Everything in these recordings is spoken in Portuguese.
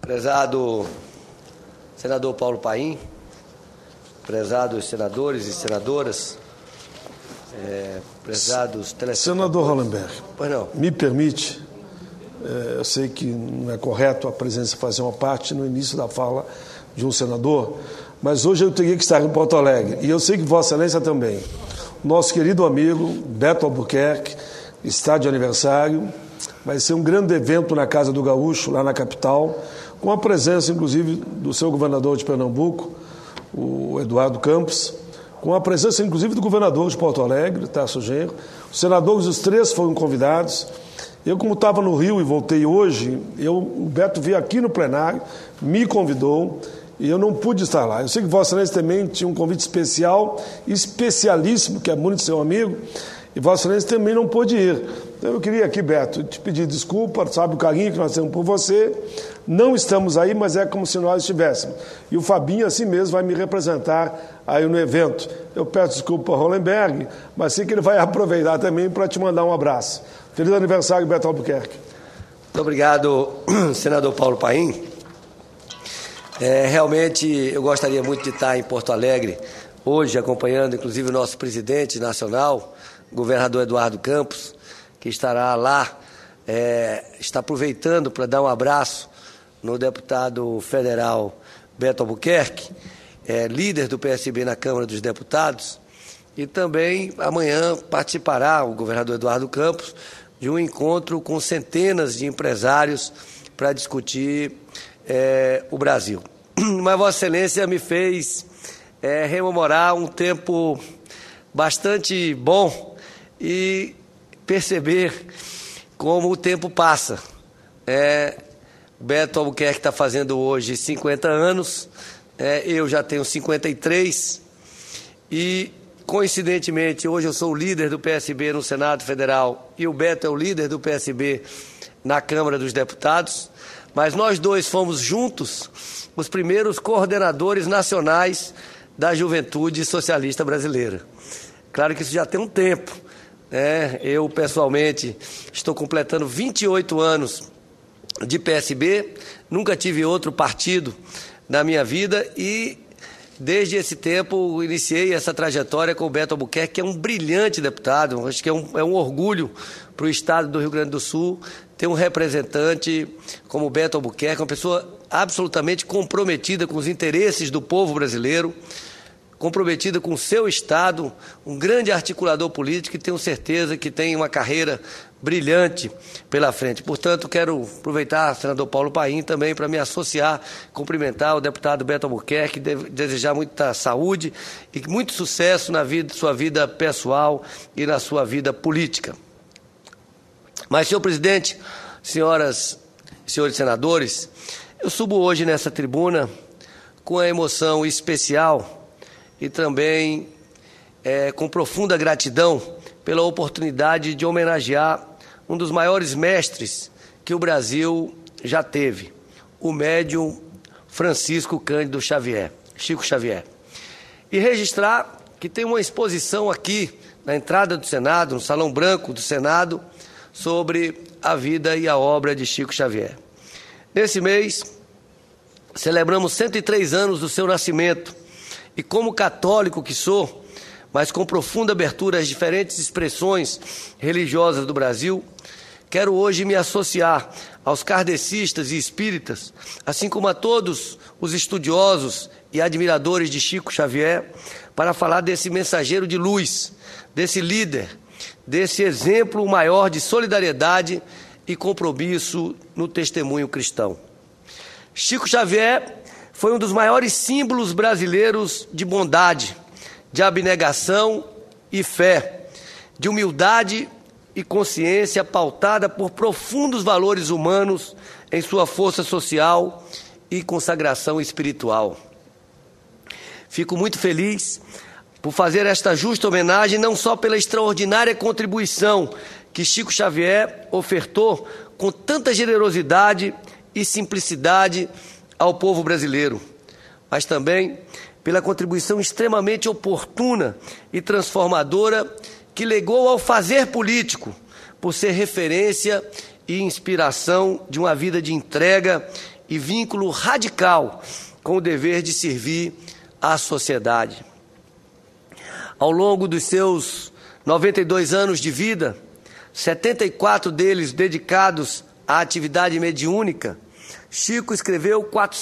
Prezado senador Paulo Paim, prezados senadores e senadoras, prezados telespectadores... Senador Hollenberg, pois não. Me permite, eu sei que não é correto a presidência fazer uma parte no início da fala de um senador, mas hoje eu teria que estar em Porto Alegre, e eu sei que Vossa Excelência também. Nosso querido amigo Beto Albuquerque está de aniversário, vai ser um grande evento na Casa do Gaúcho, lá na capital, com a presença, inclusive, do seu governador de Pernambuco, o Eduardo Campos, com a presença, inclusive, do governador de Porto Alegre, Tarso Genro. Os senadores, os três, foram convidados. Eu, como estava no Rio e voltei hoje, o Beto veio aqui no plenário, me convidou, e eu não pude estar lá. Eu sei que Vossa Excelência também tinha um convite especial, especialíssimo, que é muito seu amigo, e Vossa Excelência também não pôde ir. Então eu queria aqui, Beto, te pedir desculpa, sabe o carinho que nós temos por você. Não estamos aí, mas é como se nós estivéssemos. E o Fabinho, assim mesmo, vai me representar aí no evento. Eu peço desculpa ao Hollenberg, mas sei que ele vai aproveitar também para te mandar um abraço. Feliz aniversário, Beto Albuquerque. Muito obrigado, senador Paulo Paim. Realmente, eu gostaria muito de estar em Porto Alegre hoje, acompanhando, inclusive, o nosso presidente nacional, o governador Eduardo Campos, que estará lá, está aproveitando para dar um abraço no deputado federal Beto Albuquerque, líder do PSB na Câmara dos Deputados, e também amanhã participará o governador Eduardo Campos de um encontro com centenas de empresários para discutir o Brasil. Mas Vossa Excelência me fez rememorar um tempo bastante bom e perceber como o tempo passa. Beto Albuquerque está fazendo hoje 50 anos, eu já tenho 53 e, coincidentemente, hoje eu sou o líder do PSB no Senado Federal e o Beto é o líder do PSB na Câmara dos Deputados, mas nós dois fomos juntos os primeiros coordenadores nacionais da Juventude Socialista Brasileira. Claro que isso já tem um tempo. Eu, pessoalmente, estou completando 28 anos de PSB, nunca tive outro partido na minha vida e, desde esse tempo, iniciei essa trajetória com o Beto Albuquerque, que é um brilhante deputado. Acho que é um orgulho para o estado do Rio Grande do Sul ter um representante como o Beto Albuquerque, uma pessoa absolutamente comprometida com os interesses do povo brasileiro, comprometida com o seu estado, um grande articulador político e tenho certeza que tem uma carreira brilhante pela frente. Portanto, quero aproveitar, senador Paulo Paim, também para me associar, cumprimentar o deputado Beto Albuquerque, desejar muita saúde e muito sucesso na sua vida pessoal e na sua vida política. Mas, senhor presidente, senhoras e senhores senadores, eu subo hoje nessa tribuna com a emoção especial e também com profunda gratidão pela oportunidade de homenagear um dos maiores mestres que o Brasil já teve, o médium Francisco Cândido Xavier, Chico Xavier. E registrar que tem uma exposição aqui na entrada do Senado, no Salão Branco do Senado, sobre a vida e a obra de Chico Xavier. Nesse mês, celebramos 103 anos do seu nascimento e, como católico que sou, mas com profunda abertura às diferentes expressões religiosas do Brasil, quero hoje me associar aos kardecistas e espíritas, assim como a todos os estudiosos e admiradores de Chico Xavier, para falar desse mensageiro de luz, desse líder, desse exemplo maior de solidariedade e compromisso no testemunho cristão. Chico Xavier foi um dos maiores símbolos brasileiros de bondade, de abnegação e fé, de humildade e consciência pautada por profundos valores humanos em sua força social e consagração espiritual. Fico muito feliz por fazer esta justa homenagem, não só pela extraordinária contribuição que Chico Xavier ofertou com tanta generosidade e simplicidade ao povo brasileiro, mas também pela contribuição extremamente oportuna e transformadora que legou ao fazer político, por ser referência e inspiração de uma vida de entrega e vínculo radical com o dever de servir à sociedade. Ao longo dos seus 92 anos de vida, 74 deles dedicados à atividade mediúnica, Chico escreveu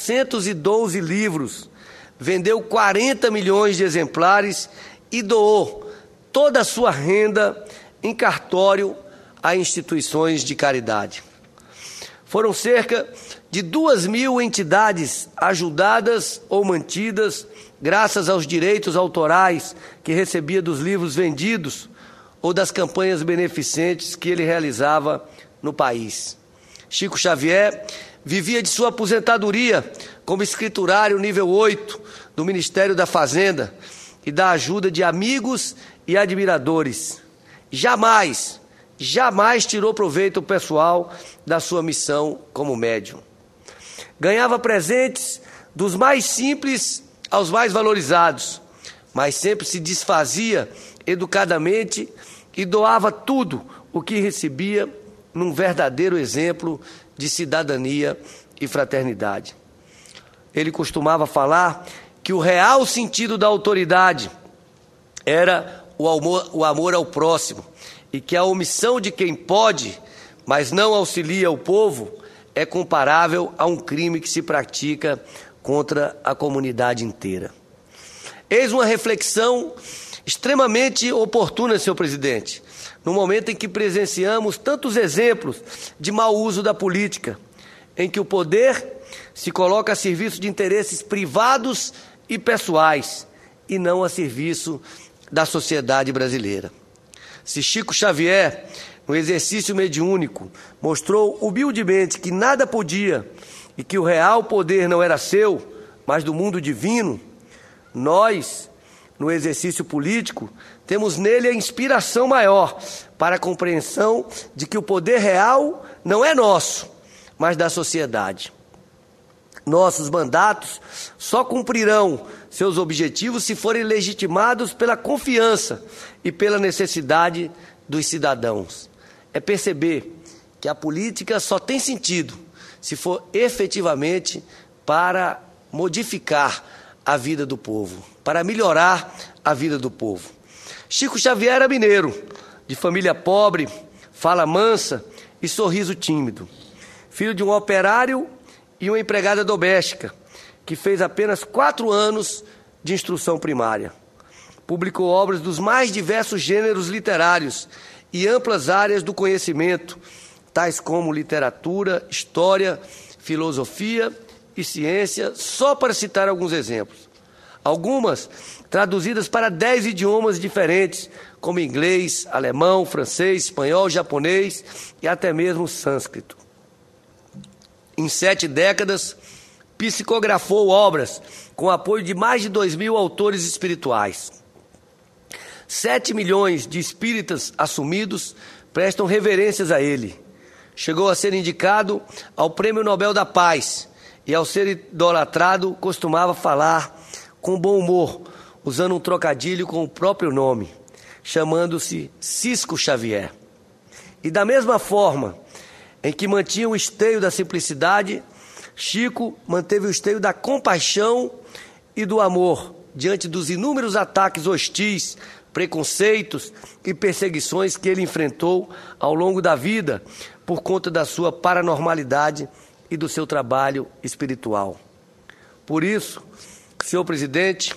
412 livros, vendeu 40 milhões de exemplares e doou toda a sua renda em cartório a instituições de caridade. Foram cerca de 2.000 entidades ajudadas ou mantidas graças aos direitos autorais que recebia dos livros vendidos ou das campanhas beneficentes que ele realizava no país. Chico Xavier vivia de sua aposentadoria como escriturário nível 8 do Ministério da Fazenda e da ajuda de amigos e admiradores. Jamais tirou proveito pessoal da sua missão como médium. Ganhava presentes dos mais simples aos mais valorizados, mas sempre se desfazia educadamente e doava tudo o que recebia num verdadeiro exemplo de cidadania e fraternidade. Ele costumava falar que o real sentido da autoridade era o amor ao próximo e que a omissão de quem pode, mas não auxilia o povo, é comparável a um crime que se pratica contra a comunidade inteira. Eis uma reflexão extremamente oportuna, senhor presidente, no momento em que presenciamos tantos exemplos de mau uso da política, em que o poder se coloca a serviço de interesses privados e pessoais, e não a serviço da sociedade brasileira. Se Chico Xavier, no exercício mediúnico, mostrou humildemente que nada podia e que o real poder não era seu, mas do mundo divino, nós, no exercício político, temos nele a inspiração maior para a compreensão de que o poder real não é nosso, mas da sociedade. Nossos mandatos só cumprirão seus objetivos se forem legitimados pela confiança e pela necessidade dos cidadãos. É perceber que a política só tem sentido se for efetivamente para modificar a vida do povo, para melhorar a vida do povo. Chico Xavier era mineiro, de família pobre, fala mansa e sorriso tímido. Filho de um operário e uma empregada doméstica, que fez apenas 4 anos de instrução primária. Publicou obras dos mais diversos gêneros literários e amplas áreas do conhecimento, tais como literatura, história, filosofia e ciência, só para citar alguns exemplos. Algumas traduzidas para 10 idiomas diferentes, como inglês, alemão, francês, espanhol, japonês e até mesmo sânscrito. Em 7 décadas, psicografou obras com apoio de mais de 2.000 autores espirituais. 7 milhões de espíritas assumidos prestam reverências a ele. Chegou a ser indicado ao Prêmio Nobel da Paz e, ao ser idolatrado, costumava falar com bom humor, usando um trocadilho com o próprio nome, chamando-se Cisco Xavier. E da mesma forma em que mantinha o esteio da simplicidade, Chico manteve o esteio da compaixão e do amor diante dos inúmeros ataques hostis, preconceitos e perseguições que ele enfrentou ao longo da vida por conta da sua paranormalidade e do seu trabalho espiritual. Por isso, senhor presidente,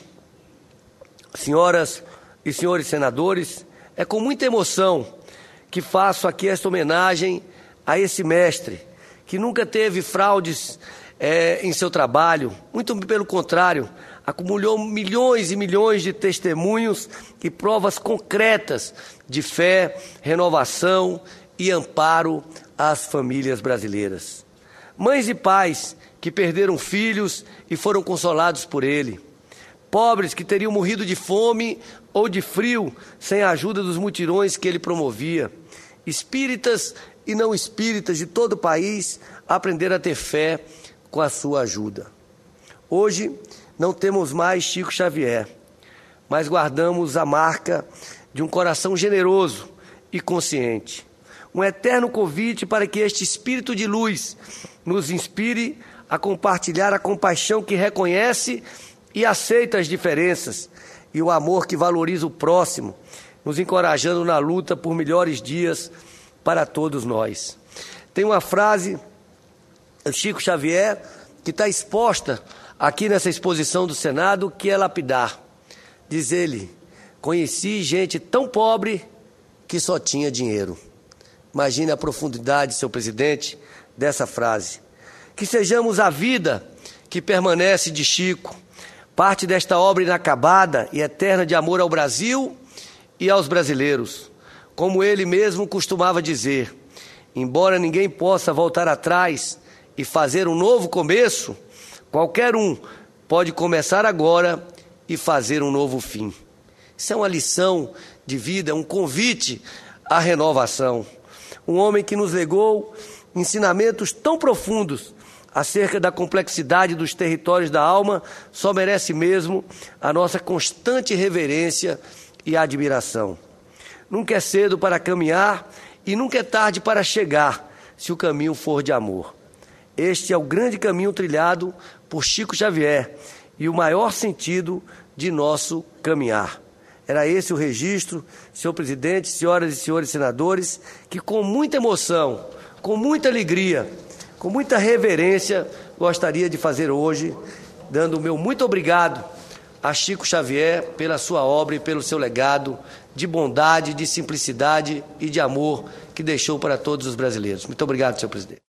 senhoras e senhores senadores, é com muita emoção que faço aqui esta homenagem a esse mestre, que nunca teve fraudes em seu trabalho, muito pelo contrário, acumulou milhões e milhões de testemunhos e provas concretas de fé, renovação e amparo às famílias brasileiras. Mães e pais que perderam filhos e foram consolados por ele. Pobres que teriam morrido de fome ou de frio sem a ajuda dos mutirões que ele promovia. Espíritas e não espíritas de todo o país aprenderam a ter fé com a sua ajuda. Hoje não temos mais Chico Xavier, mas guardamos a marca de um coração generoso e consciente. Um eterno convite para que este espírito de luz nos inspire a compartilhar a compaixão que reconhece e aceita as diferenças e o amor que valoriza o próximo, nos encorajando na luta por melhores dias para todos nós. Tem uma frase do Chico Xavier que está exposta aqui nessa exposição do Senado, que é lapidar. Diz ele: conheci gente tão pobre que só tinha dinheiro. Imagine a profundidade, senhor presidente, dessa frase. Que sejamos a vida que permanece de Chico, parte desta obra inacabada e eterna de amor ao Brasil e aos brasileiros. Como ele mesmo costumava dizer, embora ninguém possa voltar atrás e fazer um novo começo, qualquer um pode começar agora e fazer um novo fim. Isso é uma lição de vida, um convite à renovação. Um homem que nos legou ensinamentos tão profundos acerca da complexidade dos territórios da alma só merece mesmo a nossa constante reverência e admiração. Nunca é cedo para caminhar e nunca é tarde para chegar, se o caminho for de amor. Este é o grande caminho trilhado por Chico Xavier e o maior sentido de nosso caminhar. Era esse o registro, senhor presidente, senhoras e senhores senadores, que com muita emoção, com muita alegria, com muita reverência, gostaria de fazer hoje, dando o meu muito obrigado a Chico Xavier pela sua obra e pelo seu legado de bondade, de simplicidade e de amor que deixou para todos os brasileiros. Muito obrigado, senhor presidente.